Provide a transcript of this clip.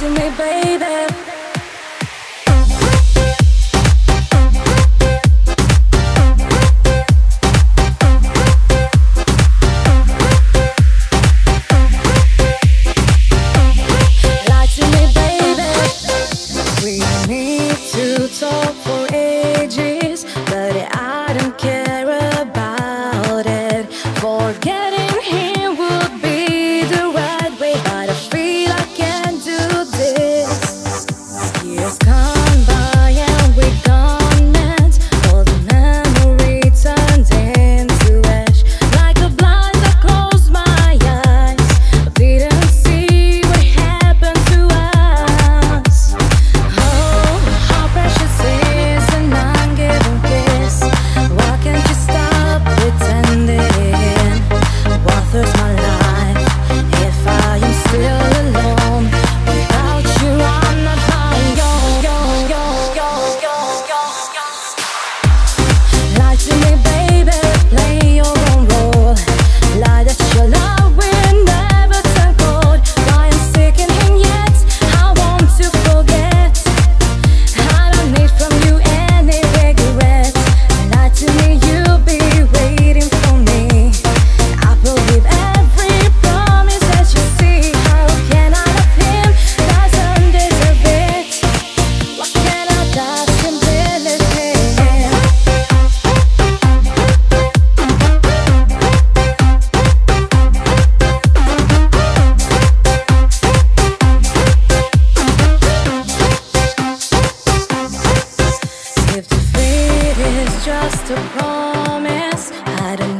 to me, baby. Lie to me, baby. We need to talk for ages, but I don't care about it. Forgetting him would be the right way, but I feel I can't do this. Years gone by and we gone mad. All the memory turned into ash. Like a blind, I closed my eyes. I didn't see what happened to us. Oh, how precious is an ungiven kiss. Why can't you stop pretending? What hurts my life if I am still alone? Without you, I'm not mine. Lie to me, baby, play your own role. Lie that your love will never turn cold. Why I'm sick in him yet, I want to forget. I don't need from you any regret. Lie to me, you'll be waiting for me. I believe every promise that you see. How can I love him, doesn't deserve it? What can I do, simply let him? If the fate is just a promise, I don't